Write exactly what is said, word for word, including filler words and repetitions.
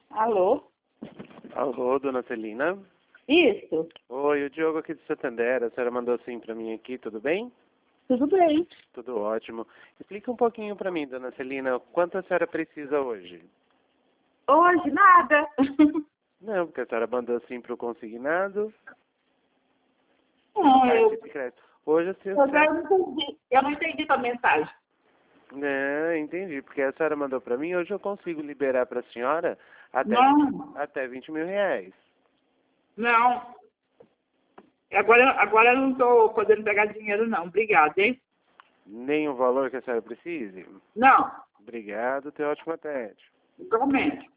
Alô? Alô, dona Celina? Isso, Oi, o Diogo aqui de Santander. A senhora mandou sim pra mim aqui, tudo bem? tudo bem. Tudo ótimo. Explica um pouquinho pra mim, dona Celina, quanto a senhora precisa hoje? Hoje, nada. Não, porque a senhora mandou sim pro consignado. Não, Parte eu, de crédito. Hoje a eu senhora... não entendi. Eu não entendi a mensagem. Não, entendi, porque a senhora mandou pra mim, hoje eu consigo liberar pra senhora até, Não, até vinte mil reais. não. Agora, agora eu não estou podendo pegar dinheiro, não. Obrigada, hein? Nem o valor que a senhora precise? Não, Obrigado, tenha ótima tarde. igualmente.